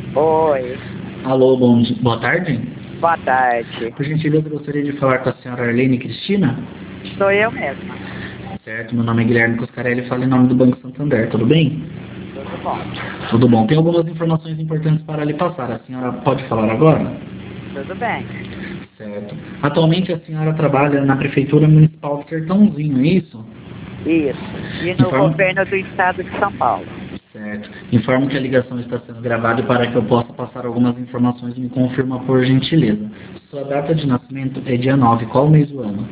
Oi, Alô, boa tarde. boa tarde. Por gentileza, eu gostaria de falar com a senhora Arlene Cristina. Sou eu mesma. Certo, meu nome é Guilherme Coscarelli, falo em nome do Banco Santander, tudo bem? Tudo bom? Tudo bom. Tem algumas informações importantes para lhe passar. A senhora pode falar agora? Tudo bem. Certo. Atualmente a senhora trabalha na Prefeitura Municipal do Sertãozinho, é isso? Isso. E no Informo... governo do estado de São Paulo. Certo. Informo que a ligação está sendo gravada e para que eu possa passar algumas informações, me confirma por gentileza. Sua data de nascimento é dia 9, qual mês do ano?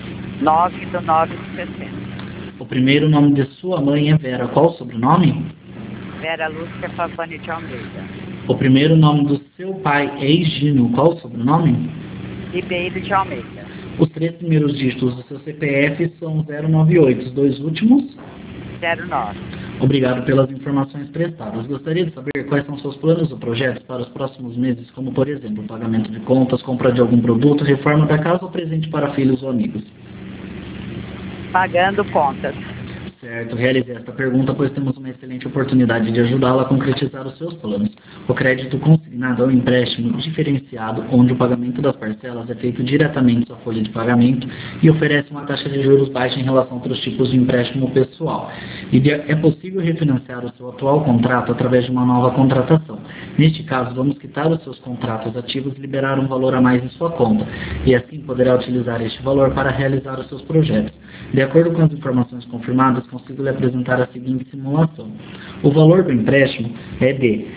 9/9/60. O primeiro nome de sua mãe é Vera, qual o sobrenome? Vera Lúcia Favani de Almeida. O primeiro nome do seu pai é Higino, qual o sobrenome? Ribeiro de Almeida. Os 3 primeiros dígitos do seu CPF são 098, os 2 últimos? 09. Obrigado pelas informações prestadas. Gostaria de saber quais são seus planos ou projetos para os próximos meses, como, por exemplo, pagamento de contas, compra de algum produto, reforma da casa ou presente para filhos ou amigos. Pagando contas. Certo, realizei esta pergunta, pois temos uma excelente oportunidade de ajudá-la a concretizar os seus planos. O crédito consignado é um empréstimo diferenciado, onde o pagamento das parcelas é feito diretamente à folha de pagamento e oferece uma taxa de juros baixa em relação a outros tipos de empréstimo pessoal. E é possível refinanciar o seu atual contrato através de uma nova contratação. Neste caso, vamos quitar os seus contratos ativos e liberar um valor a mais em sua conta, e assim poderá utilizar este valor para realizar os seus projetos. De acordo com as informações confirmadas, consigo lhe apresentar a seguinte simulação. O valor do empréstimo é de R$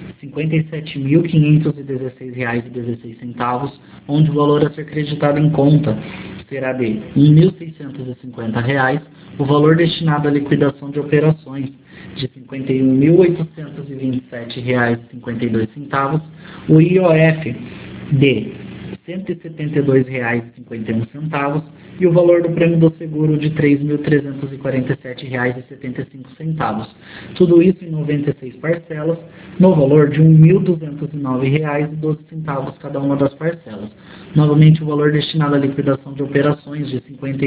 57.516,16, onde o valor a ser creditado em conta será de R$ 1.650, o valor destinado à liquidação de operações de R$ 51.827,52, o IOF de R$ 172,51 e o valor do prêmio do seguro de R$ 3.347,75. Tudo isso em 96 parcelas, no valor de R$ 1.209,12 cada uma das parcelas. Novamente, o valor destinado à liquidação de operações de R$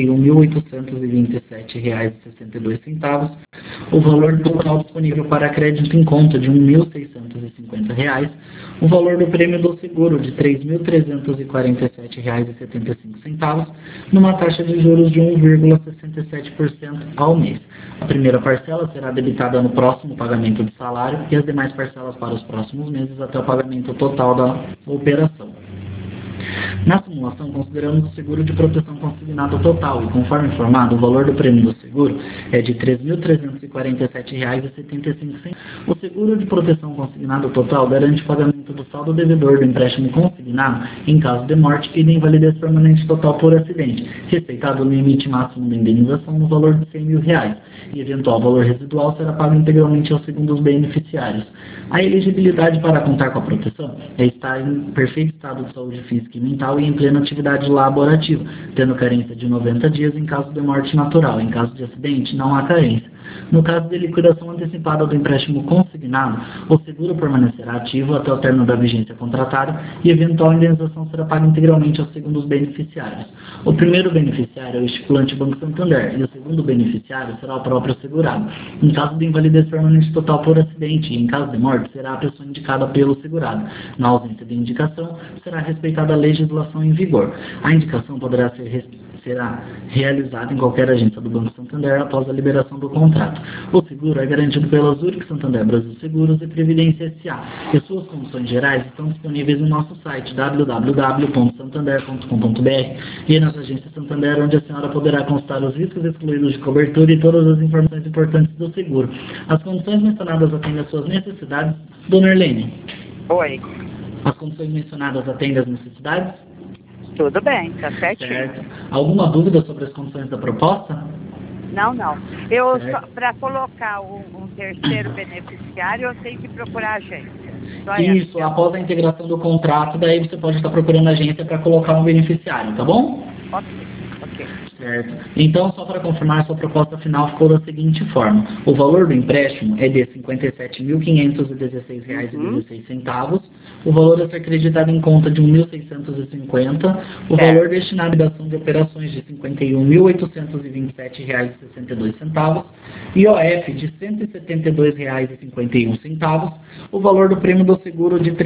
51.827,62, o valor total disponível para crédito em conta de R$ 1.650, o valor do prêmio do seguro de R$ 3.347,75, numa taxa de juros de 1,67% ao mês. A primeira parcela será debitada no próximo pagamento de salário e as demais parcelas para os próximos meses até o pagamento total da operação. Na simulação, consideramos o seguro de proteção consignado total e, conforme informado, o valor do prêmio do seguro é de R$ 3.347,75. O seguro de proteção consignado total garante o pagamento do saldo devedor do empréstimo consignado em caso de morte e de invalidez permanente total por acidente, respeitado o limite máximo da indenização no valor de R$ 100.000, e eventual valor residual será pago integralmente aos segundos beneficiários. A elegibilidade para contar com a proteção é estar em perfeito estado de saúde física e mental e em plena atividade laborativa, tendo carência de 90 dias em caso de morte natural. Em caso de acidente, não há carência. No caso de liquidação antecipada do empréstimo consignado, o seguro permanecerá ativo até o término da vigência contratada e eventual indenização será paga integralmente aos segundos beneficiários. O primeiro beneficiário é o estipulante Banco Santander e o segundo beneficiário será o próprio segurado. Em caso de invalidez permanente total por acidente e em caso de morte, será a pessoa indicada pelo segurado. Na ausência de indicação, será respeitada a legislação em vigor. A indicação será realizada em qualquer agência do Banco Santander após a liberação do contrato. O seguro é garantido pela Zurich Santander Brasil Seguros e Previdência S.A. e suas condições gerais estão disponíveis no nosso site www.santander.com.br e nas agências Santander, onde a senhora poderá consultar os riscos excluídos de cobertura e todas as informações importantes do seguro. As condições mencionadas atendem às suas necessidades, dona Erlene? Oi. As condições mencionadas atendem às necessidades? Tudo bem, tá certinho. Certo. Alguma dúvida sobre as condições da proposta? Não. Para colocar um terceiro beneficiário, eu tenho que procurar a agência. Isso, após a integração do contrato, daí você pode estar procurando a agência para colocar um beneficiário, tá bom? Ok. Certo. Então, só para confirmar, sua proposta final ficou da seguinte forma. O valor do empréstimo é de R$ 57.516,16. O valor a ser acreditado em conta de R$ 1.650. O valor destinado à liquidação de operações de R$ 51.827,62. IOF de R$ 172,51. O valor do prêmio do seguro de R$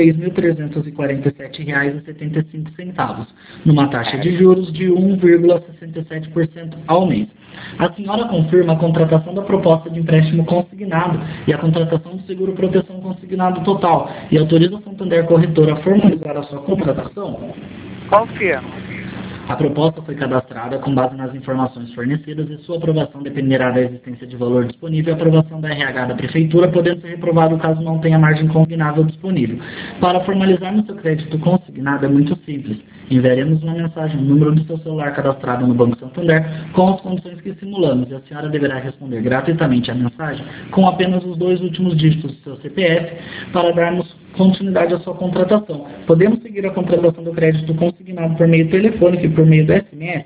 3.347,75. Numa taxa de juros de 1,67% ao mês. A senhora confirma a contratação da proposta de empréstimo consignado e a contratação do seguro proteção consignado total e autoriza a Santander Corretora a formalizar a sua contratação? Confirmo. A proposta foi cadastrada com base nas informações fornecidas e sua aprovação dependerá da existência de valor disponível e aprovação da RH da Prefeitura, podendo ser reprovado caso não tenha margem consignável disponível. Para formalizarmos seu crédito consignado é muito simples. Enviaremos uma mensagem no número do seu celular cadastrado no Banco Santander com as condições que simulamos e a senhora deverá responder gratuitamente à mensagem com apenas os 2 últimos dígitos do seu CPF para darmos continuidade à sua contratação. Podemos seguir a contratação do crédito consignado por meio telefônico e por meio do SMS?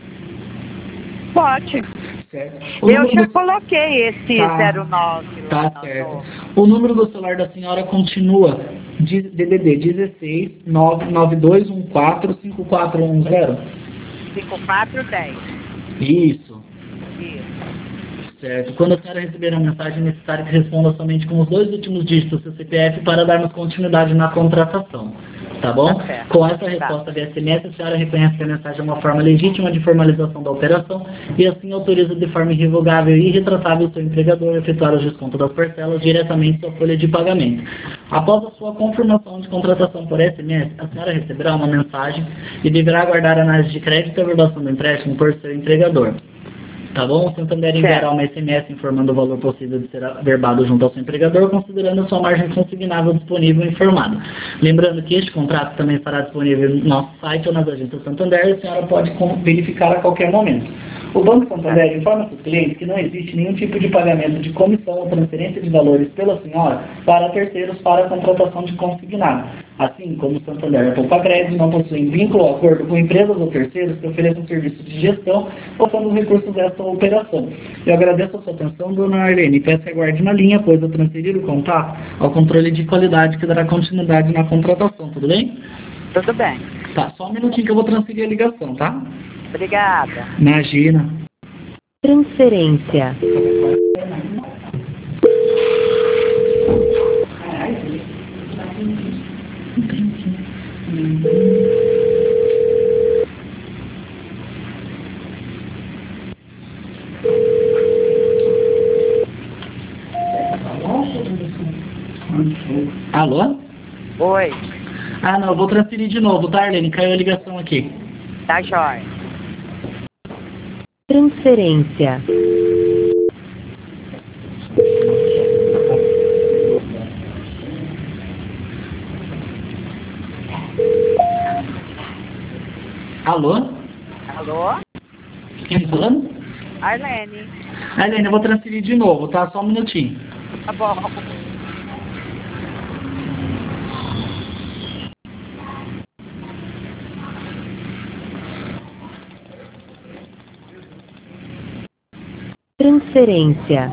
Pode. Certo. Eu já coloquei esse 09. Tá certo. O número do celular da senhora continua DDD 16 99214 5410? 5410. Isso. Isso. Certo. Quando a senhora receber a mensagem, é necessário que responda somente com os 2 últimos dígitos do seu CPF para darmos continuidade na contratação. Tá bom? Tá. Com essa resposta via SMS, a senhora reconhece que a mensagem é uma forma legítima de formalização da operação e assim autoriza de forma irrevogável e irretratável o seu empregador a efetuar o desconto das parcelas diretamente em sua folha de pagamento. Após a sua confirmação de contratação por SMS, a senhora receberá uma mensagem e deverá aguardar a análise de crédito e averbação do empréstimo por seu empregador. Tá bom? O Santander enviará uma SMS informando o valor possível de ser averbado junto ao seu empregador, considerando a sua margem consignável disponível e informada. Lembrando que este contrato também estará disponível no nosso site ou nas agências Santander e a senhora pode verificar a qualquer momento. O Banco Santander informa seus clientes que não existe nenhum tipo de pagamento de comissão ou transferência de valores pela senhora para terceiros para a contratação de consignado. Assim como o Santander e a Poupa Crédito não possuem vínculo ou acordo com empresas ou terceiros que ofereçam serviços de gestão ou fundos recursos desta operação. Eu agradeço a sua atenção, dona Arlene, e peço que aguarde na linha, pois eu transferir o contato ao controle de qualidade que dará continuidade na contratação, tudo bem? Tudo bem. Tá, só um minutinho que eu vou transferir a ligação, tá? Obrigada. Imagina. Transferência. Alô? Oi. Ah, não, eu vou transferir de novo, tá, Arlene? Caiu a ligação aqui. Tá jóia. Transferência. Alô? Alô? Quem tá falando? Arlene. Arlene, eu vou transferir de novo, tá? Só um minutinho. Tá bom. Transferência.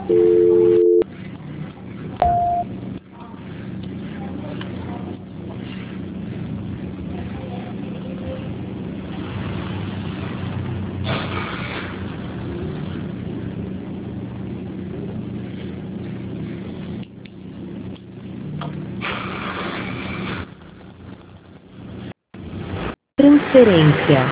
Transferência.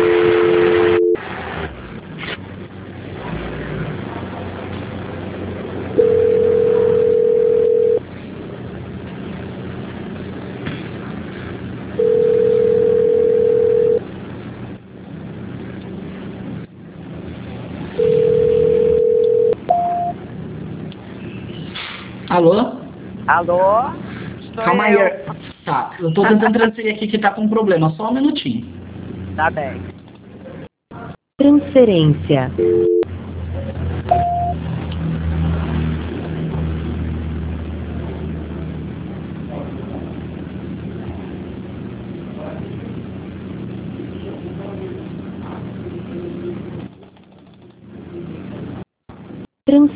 Alô? Alô? Calma aí. Tá, eu tô tentando transferir aqui que tá com problema, só um minutinho. Tá bem. Transferência.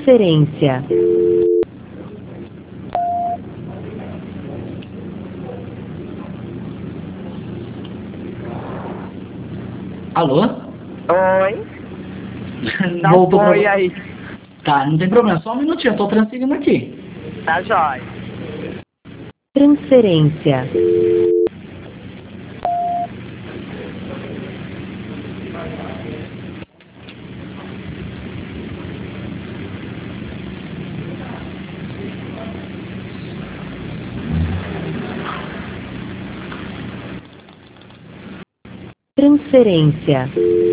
Transferência. Alô? Oi? Não Voltou foi pra... aí. Tá, não tem problema, só um minutinho, eu tô transferindo aqui. Tá jóia. Transferência. Transferência.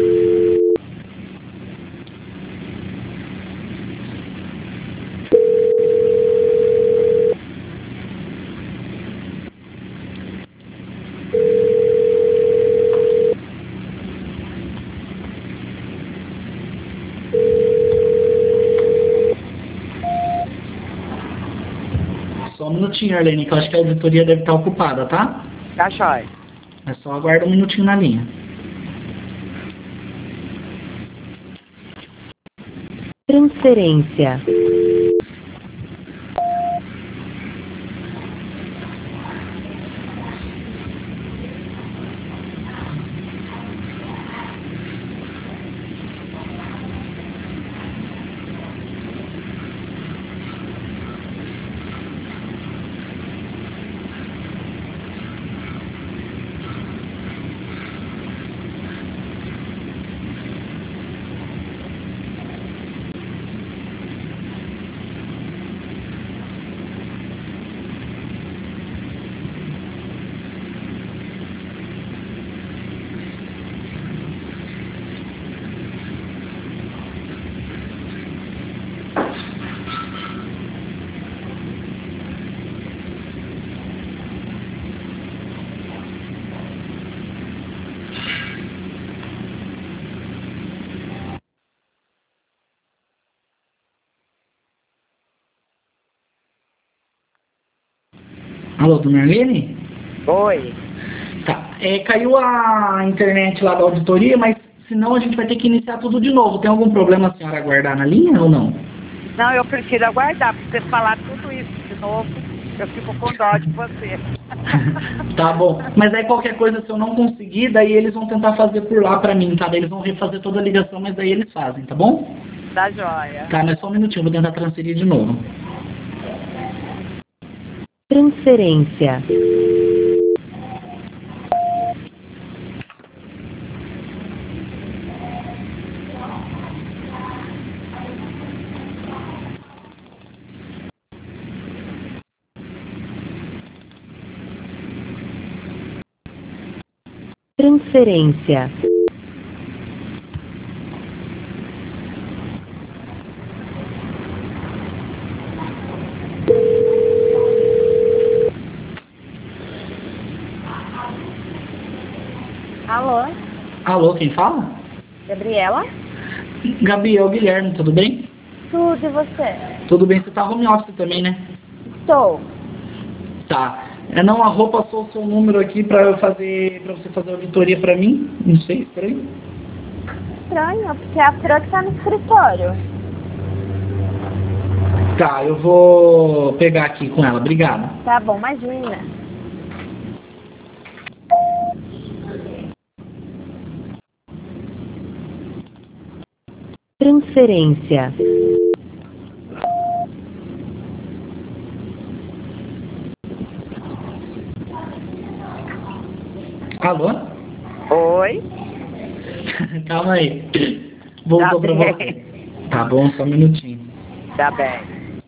Só um minutinho, Arlene, que eu acho que a auditoria deve estar ocupada, tá? Tá jóia. É só aguarda um minutinho na linha. Transferência. Alô, dona Arlene? Oi. Tá, caiu a internet lá da auditoria, mas senão a gente vai ter que iniciar tudo de novo. Tem algum problema a senhora aguardar na linha ou não? Não, eu prefiro aguardar, porque você falar tudo isso de novo, eu fico com dó de você. Tá bom, mas aí qualquer coisa, se eu não conseguir, daí eles vão tentar fazer por lá pra mim, tá? Daí eles vão refazer toda a ligação, mas daí eles fazem, tá bom? Tá jóia. Tá, mas só um minutinho, vou tentar transferir de novo. Transferência. Transferência. Alô, Alô, quem fala? Gabriela? Gabriel Guilherme, tudo bem? Tudo, e você? Tudo bem, você tá home office também, né? Estou. Tá. Não, a roupa passou o seu número aqui pra você fazer auditoria pra mim. Não sei, estranho. Estranho, porque a Fran que tá no escritório. Tá, eu vou pegar aqui com ela. Obrigado. Tá bom, imagina. Transferência. Alô? Oi? Calma aí. Voltou Tá pra bem. você. Tá bom, só um minutinho. Tá bem.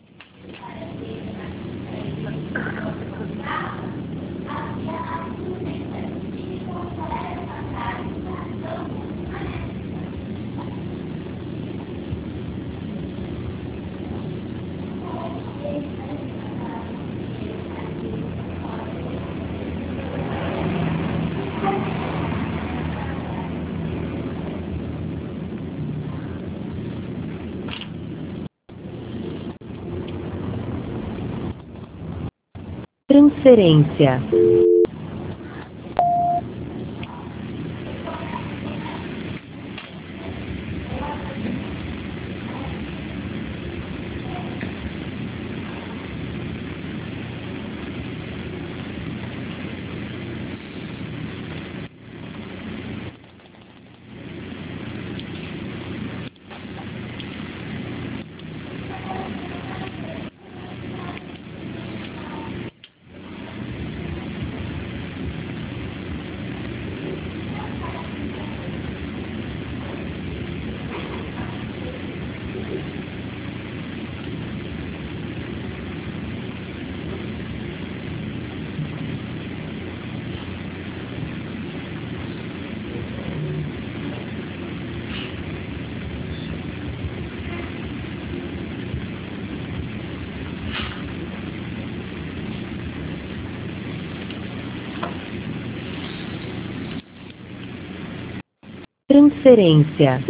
Transferência. transferência,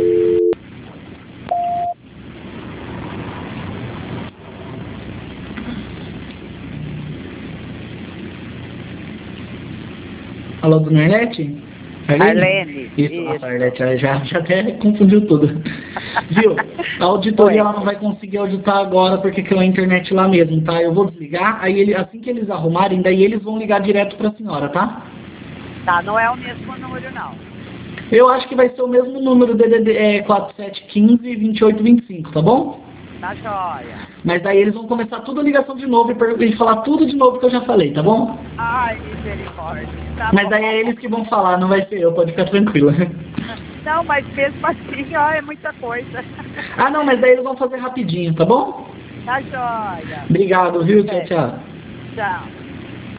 Alô, dona Arlete? Arlene. Isso, nossa, Arlete, já até confundiu tudo. Viu? A auditoria ela não vai conseguir auditar agora porque caiu a internet lá mesmo, tá? Eu vou desligar, aí assim que eles arrumarem, daí eles vão ligar direto pra senhora, tá? Tá, não é o mesmo número, não. Eu acho que vai ser o mesmo número DDD 4715-2825, tá bom? Tá joia. Mas daí eles vão começar tudo a ligação de novo e falar tudo de novo que eu já falei, tá bom? Ai, misericórdia. Tá Mas bom. daí é eles que vão falar, não vai ser eu, pode ficar tranquila. Não, mas mesmo assim, ó, é muita coisa. Ah, não, mas daí eles vão fazer rapidinho, tá bom? Tá joia. Obrigado, viu? Tchau, tchau. Tchau.